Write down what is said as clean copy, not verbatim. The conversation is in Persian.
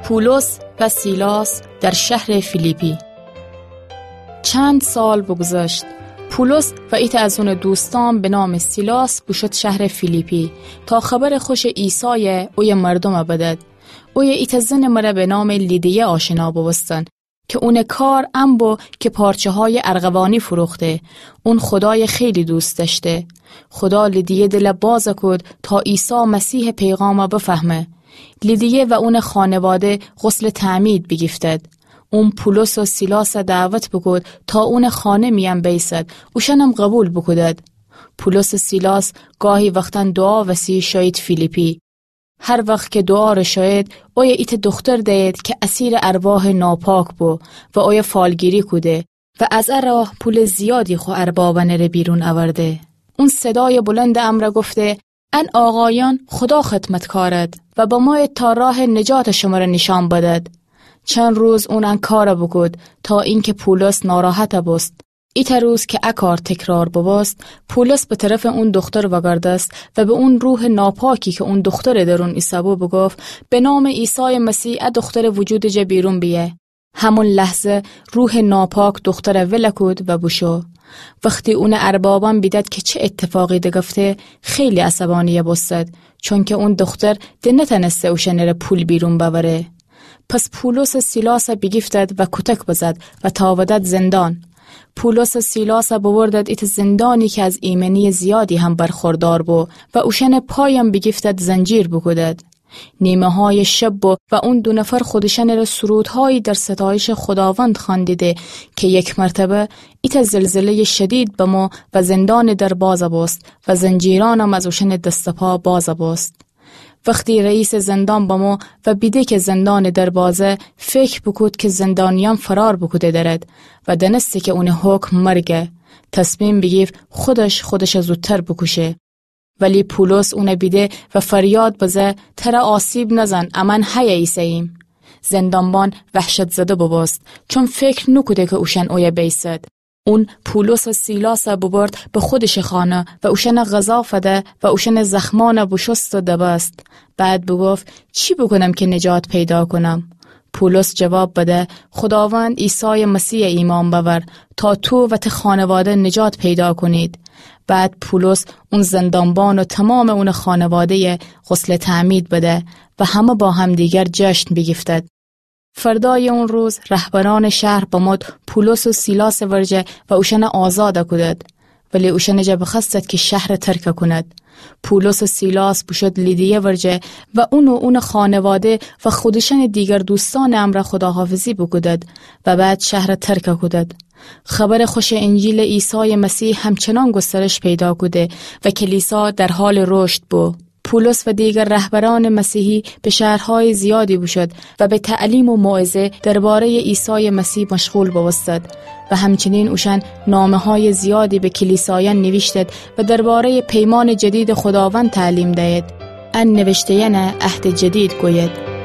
پولس و سیلاس در شهر فیلیپی. چند سال بگذشت. پولس و ایت از اون دوستان به نام سیلاس بشد شهر فیلیپی تا خبر خوش عیسی اوی مردم بدد. اوی ایت زن مره به نام لیدیه آشنا بوستن که اون کار بو که پارچه های ارغوانی فروخته. اون خدای خیلی دوست داشته. خدا لیدیه دل باز کد تا عیسی مسیح پیغام بفهمه. لیدیه و اون خانواده غسل تعمید بگیفتد. اون پولس و سیلاس دعوت بکد تا اون خانه میم بیسد و شنم قبول بکدد. پولس و سیلاس گاهی وقتاً دعا وسی شاید فیلیپی. هر وقت که دعا رو شاید اوی ایت دختر دید که اسیر ارواح ناپاک بو و اوی فالگیری کده و از راه پول زیادی خو اربابنه رو بیرون آورده. اون صدای بلند امر گفته ان آقایان خدا خدمت کارد و با ما تا راه نجات شما را نشان بدد. چند روز اون کار بکد تا اینکه پولس ناراحت بست. ایت روز که اکار تکرار بباست پولس به طرف اون دختر وگردست و به اون روح ناپاکی که اون دختر درون ایسابو بگفت به نام عیسی مسیح دختر وجود جا بیرون بیه. همون لحظه روح ناپاک دختر ولکود و بشو. وقتی اون اربابان بیدد که چه اتفاقی دگفته خیلی عصبانیه بستد چون که اون دختر ده نتنسته اوشنر پول بیرون ببره. پس پولس سیلاس بگیفتد و کتک بزد و تاودد زندان. پولس سیلاس بوردد ایت زندانی که از ایمنی زیادی هم برخوردار بو و اوشن پایم بگیفتد زنجیر بکدد. نیمه های شب و اون دو نفر خودشن را سرودهایی در ستایش خداوند خواندیده که یک مرتبه ایت زلزله شدید بمو و زندان در باز باست و زنجیرانم از اوشن دست پا باز باست. وقتی رئیس زندان بمو و بیده که زندان در بازه فکر بکود که زندانیان فرار بکوده دارد و دنسته که اون حکم مرگه تصمیم بگیف خودش زودتر بکشه. ولی پولس اون بیده و فریاد بزه ترا آسیب نزن امن حی ایساییم. زندانبان وحشت زده بباست چون فکر نکوده که اوشن اوی بیسد. اون پولس و سیلاس ببرد به خودش خانه و اوشن غذا فده و اوشن زخمان بشست و دبست. بعد بگفت چی بکنم که نجات پیدا کنم؟ پولس جواب بده خداوند عیسی مسیح ایمان ببر تا تو و خانواده نجات پیدا کنید. بعد پولس اون زندانبان و تمام اون خانواده غسل تعمید بده و همه با هم دیگر جشن بگیفتد. فردای اون روز رهبران شهر بمود پولس و سیلاس ورجه و اوشن آزاد کدد ولی اوشن جا بخستد که شهر ترک کند. پولس و سیلاس بشد لیدیه ورجه و اون خانواده و خودشن دیگر دوستان امر خداحافظی بکدد و بعد شهر ترک کدد. خبر خوش انجیل عیسی مسیح همچنان گسترش پیدا کده و کلیسا در حال رشد بو. پولس و دیگر رهبران مسیحی به شهرهای زیادی بشد و به تعلیم و موعظه درباره عیسی مسیح مشغول بوستد و همچنین اوشن نامه های زیادی به کلیسایان نوشتد و درباره پیمان جدید خداوند تعلیم دهد. ان نوشته عهد جدید گوید.